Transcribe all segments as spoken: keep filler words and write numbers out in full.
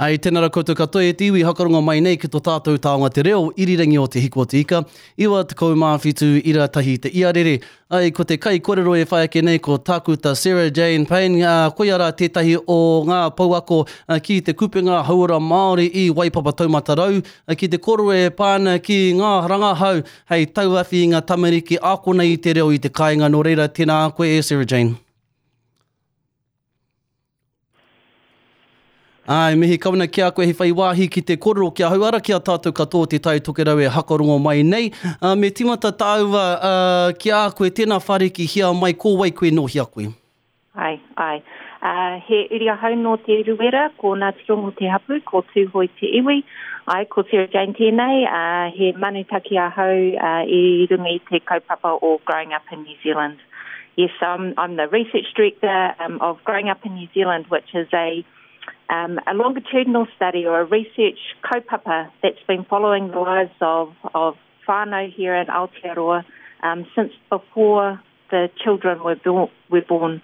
Ai, tēnā rā koutou katoa e tiwi hakaronga mai nei ki tō tātou taonga te reo, irirangi o te hiko o te ika. Iwa te kaumāwhitu ira tahi te iarere. Ai, ko te kai kōrero e whaia ke nei ko tākuta Sarah Jane Payne. Uh, koe ara tētahi o ngā pauako uh, ki te kupenga hauora Māori i Waipapa Taumatarau. Uh, ki te koro e pāna ki ngā rangahau. Hei, tauawhi i ngā tamariki ako nei i te reo i te kāinga. Nō reira, tēnā koe e Sarah Jane. Ai, mihi kawana kia koe he whai wāhi ki te kororo kia hauara kia tātou katoa te tai toke rau e hakarongo mai nei. Uh, me timata tāua uh, kia koe tēnā whare ki hia mai ko wai koe no hia koe. Ai, ai. Uh, he iria hau no te ruera ko ngā tirongo te hapu ko tūhoi te iwi. Ai, ko Sarah Jane tēnei, uh, he manutaki a hau uh, i runga i te kaupapa o Growing Up in New Zealand. Yes, um, I'm the research director um, of Growing Up in New Zealand, which is a Um, a longitudinal study or a research kaupapa that's been following the lives of, of whānau here in Aotearoa um, since before the children were, bo- were born.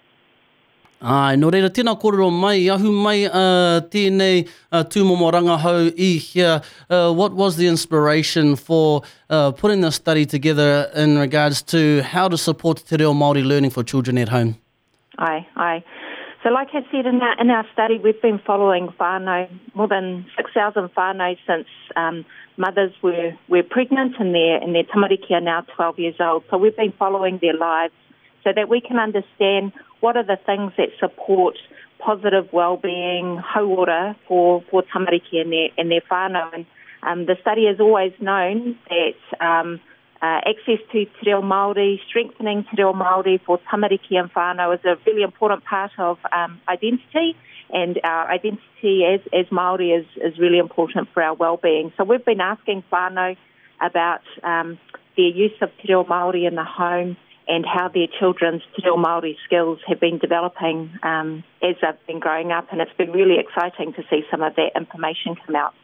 Ai, nō reira, tēnā kōrero mai, ahu mai uh, tēnei uh, tūmomo rangahau i hia. Uh, what was the inspiration for uh, putting this study together in regards to how to support te reo Māori learning for children at home? Ai, ai. So like I said, in our, in our study, we've been following whānau, more than six thousand whānau since um, mothers were, were pregnant and their, and their tamariki are now twelve years old. So we've been following their lives so that we can understand what are the things that support positive well-being, hauora for, for tamariki and their, and their whānau. And um, the study has always known that um, Uh, access to te reo Māori, strengthening te reo Māori for tamariki and whānau is a really important part of um, identity, and our identity as, as Māori is, is really important for our well-being. So we've been asking whānau about um, their use of te reo Māori in the home and how their children's te reo Māori skills have been developing um, as they've been growing up, and it's been really exciting to see some of that information come out.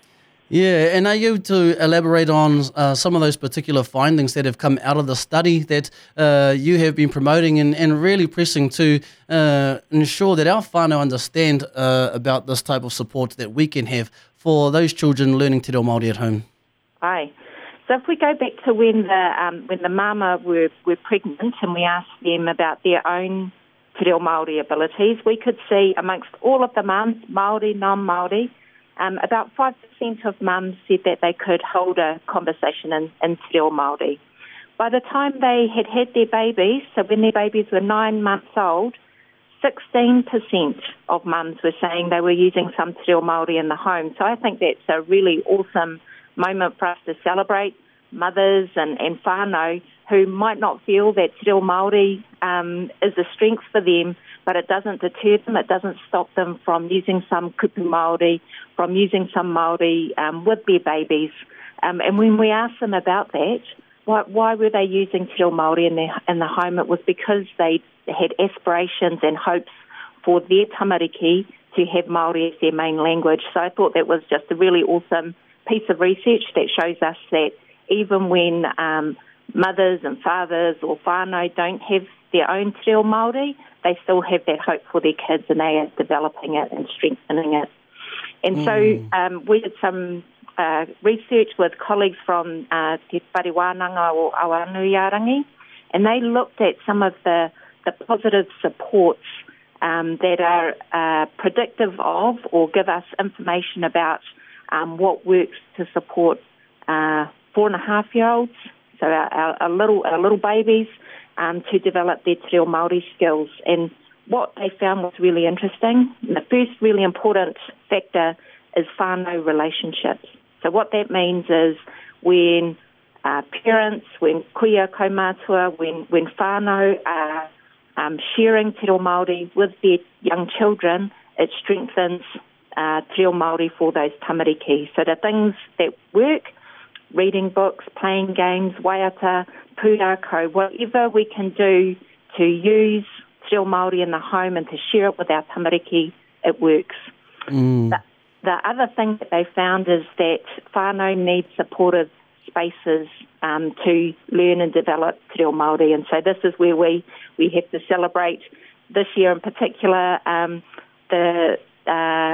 Yeah, and are you to elaborate on uh, some of those particular findings that have come out of the study that uh, you have been promoting and, and really pressing to uh, ensure that our whānau understand uh, about this type of support that we can have for those children learning te reo Māori at home? Aye. So if we go back to when the um, when the mama were, were pregnant and we asked them about their own te reo Māori abilities, we could see amongst all of the mums, Māori, non-Māori, Um, about five percent of mums said that they could hold a conversation in, in te reo Māori. By the time they had had their babies, so when their babies were nine months old, sixteen percent of mums were saying they were using some te reo Māori in the home. So I think that's a really awesome moment for us to celebrate mothers and, and whānau who might not feel that te reo Māori um, is a strength for them, but it doesn't deter them, it doesn't stop them from using some kupu Māori, from using some Māori um, with their babies. Um, and when we asked them about that, why, why were they using te reo Māori in, their, in the home, it was because they had aspirations and hopes for their tamariki to have Māori as their main language. So I thought that was just a really awesome piece of research that shows us that even when um, mothers and fathers or whānau don't have their own te reo Māori, they still have that hope for their kids and they are developing it and strengthening it. And mm. so um, we did some uh, research with colleagues from uh, Te Whare Wānanga o Awanuiarangi, and they looked at some of the, the positive supports um, that are uh, predictive of or give us information about um, what works to support uh, four and a half year olds, so our, our, our little our little babies, um, to develop their te reo Māori skills. And what they found was really interesting. The first really important factor is whānau relationships. So what that means is when uh, parents, when kuia kaumātua, when, when whānau are um, sharing te reo Māori with their young children, it strengthens uh, te reo Māori for those tamariki. So the things that work, reading books, playing games, waiata, pūrākau, whatever we can do to use te reo Māori in the home and to share it with our tamariki, it works. Mm. The, the other thing that they found is that whānau need supportive spaces um, to learn and develop te reo Māori, and so this is where we, we have to celebrate this year in particular um, the uh,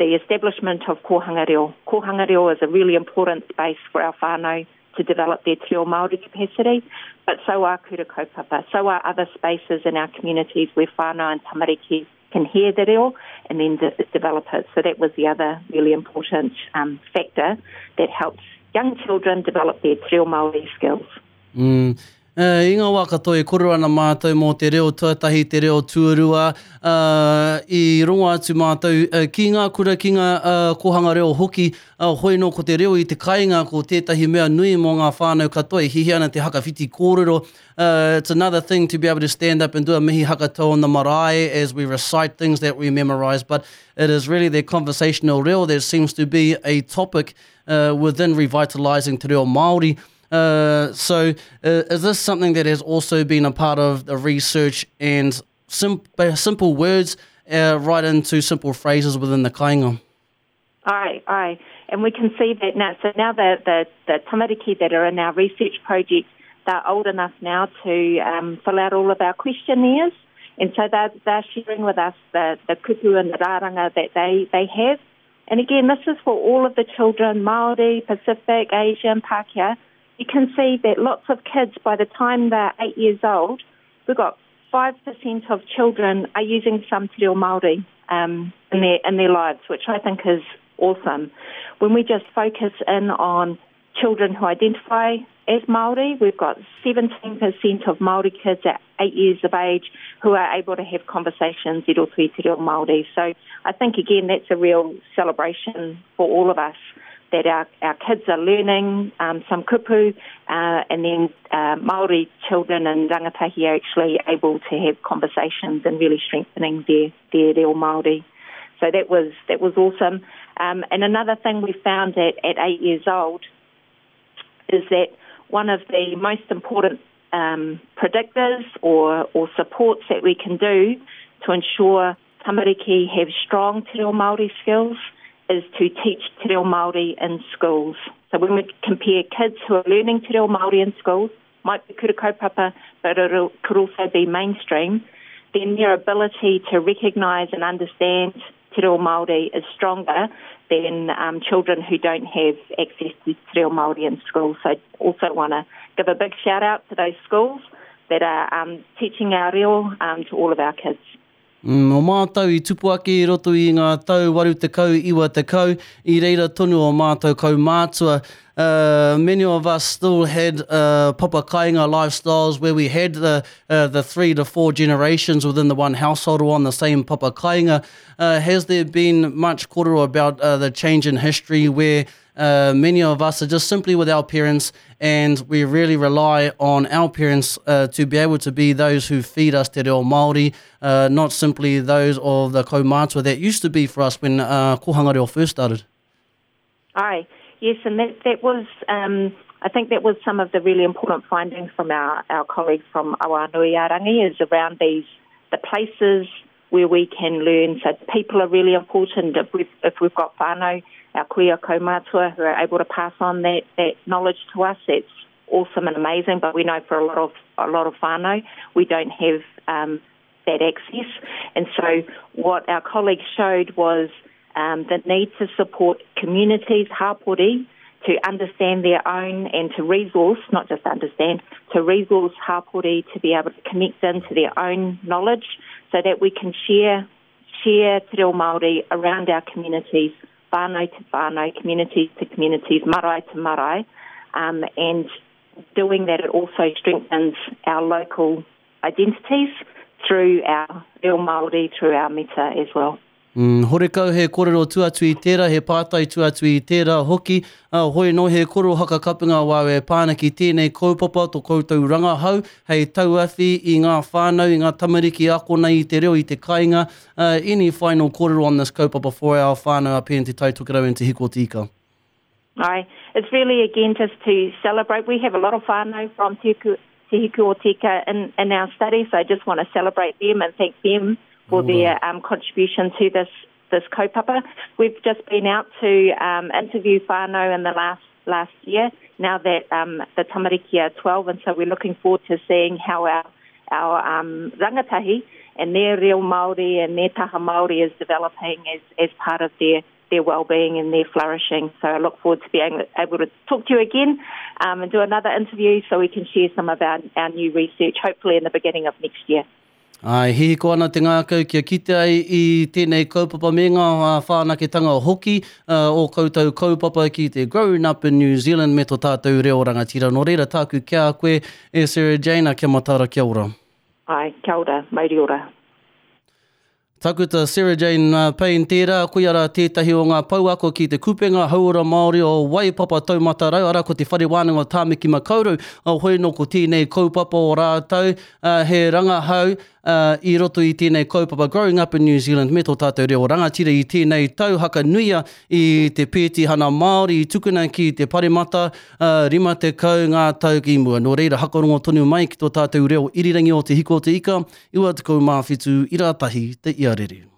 the establishment of Kohanga Reo. Kohanga Reo is a really important space for our whānau to develop their te reo Māori capacity, but so are kura kaupapa, so are other spaces in our communities where whānau and tamariki can hear the reo and then de- develop it. So that was the other really important um, factor that helps young children develop their te reo Māori skills. Mm. Uh, I ngā wā katoa e koro ana mātou mō te reo tuatahi, te reo tuarua, uh, i rongo atu mātou uh, ki ngā kura, ki ngā uh, kohanga reo hoki, uh, hoi no ko te reo i te kāinga ko tētahi mea nui mō ngā whānau katoa, hihi ana te hakawhiti kōrero. Uh, it's another thing to be able to stand up and do a mihi hakatau on the marae as we recite things that we memorise, but it is really their conversational reo that seems to be a topic uh, within revitalising te reo Māori. Uh, so uh, is this something that has also been a part of the research and sim- simple words uh, right into simple phrases within the kāinga? Aye, aye. And we can see that now. So now the, the, the tamariki that are in our research project, they're old enough now to um, fill out all of our questionnaires. And so they're, they're sharing with us the, the kupu and the rāranga that they, they have. And again, this is for all of the children, Māori, Pacific, Asian, Pākehā. You can see that lots of kids, by the time they're eight years old, we've got five percent of children are using some te reo Māori um, in their in their lives, which I think is awesome. When we just focus in on children who identify as Māori, we've got seventeen percent of Māori kids at eight years of age who are able to have conversations i roto i te reo Māori. So I think, again, that's a real celebration for all of us, that our, our kids are learning um, some kupu, uh, and then uh, Māori children and rangatahi are actually able to have conversations and really strengthening their, their reo Māori. So that was that was awesome. Um, and another thing we found at, at eight years old is that one of the most important um, predictors or, or supports that we can do to ensure tamariki have strong te reo Māori skills is to teach te reo Māori in schools. So when we compare kids who are learning te reo Māori in schools, might be kura kaupapa, but it could also be mainstream, then their ability to recognise and understand te reo Māori is stronger than um, children who don't have access to te reo Māori in schools. So I also want to give a big shout out to those schools that are um, teaching our reo um, to all of our kids. Mm, o mātou i tupu ake i roto i ngā tau waru te kau, iwa te kau, i reira tonu o mātou kaumātua. Uh, many of us still had uh, papa kāinga lifestyles where we had the uh, the three to four generations within the one household or on the same papa kāinga. Uh, has there been much kōrero about uh, the change in history where uh, many of us are just simply with our parents and we really rely on our parents uh, to be able to be those who feed us te reo Māori, uh, not simply those of the kaumātua that used to be for us when uh, kohanga reo first started? Aye. Yes, and that, that was, um, I think that was some of the really important findings from our, our colleagues from Awanui-a-Rangi, is around these, the places where we can learn. So people are really important. If we've, if we've got whānau, our kuia kaumātua, who are able to pass on that, that knowledge to us, that's awesome and amazing, but we know for a lot of a lot of whānau, we don't have um, that access. And so what our colleagues showed was Um, the need to support communities, hapori, to understand their own and to resource, not just understand, to resource hapori to be able to connect into their own knowledge so that we can share share te reo Māori around our communities, whānau to whānau, communities to communities, marae to marae, um, and doing that it also strengthens our local identities through our reo Māori, through our mita as well. Mm, hore kau he kōrero tuatu i tērā, he pātai tuatu i tērā hoki. Uh, hoi no he koro haka kapunga wawe pāna ki tēnei kaupapa tō koutou rangahau, hei tauawhi i ngā whānau, i ngā tamariki ako nei i te reo i te kāinga. Uh, any final kōrero on this kaupapa for our whānau up here in te Tautokerau and te Hiko Tika? Aye, it's really again just to celebrate. We have a lot of whānau from Te Hiko Tika in, in our study, so I just want to celebrate them and thank them for their um, contribution to this this kaupapa. We've just been out to um, interview whānau in the last last year, now that um, the tamariki are twelve, and so we're looking forward to seeing how our, our um, rangatahi and their reo Māori and their taha Māori is developing as, as part of their, their well-being and their flourishing. So I look forward to being able to talk to you again um, and do another interview so we can share some of our, our new research, hopefully in the beginning of next year. Ai, hi ko ana te ngākau kia kite ai i tēnei kaupapa me ngā whānaketanga hoki uh, o koutou kaupapa ki te Growing Up in New Zealand me tō tātou reo rangatira. Nō reira tāku kia a koe e Sarah Jane a kia matara kia ora. Ai, kia ora, mauri ora. Takuta Sarah Jane uh, Payne tērā, koe ara tētahi o ngā pauako ki te kupenga hauora Māori o Waipapa taumata rau, ara ko te whare wānanga Tāmeki Makaurau, au hoi no ko tēnei kaupapa o rātou, uh, he rangahau, Uh, i roto i tēnei kaupapa Growing Up in New Zealand me tō tātou reo rangatira i tēnei tauhaka nuia i te pētihana Māori i tukuna ki te paremata uh, rima te kau ngā tau ki mua. Nō reira hakarongo tonu mai ki tō tātou reo irirangi o te hiko o te ika, iwa te kau mawhitu i rātahi te iarere.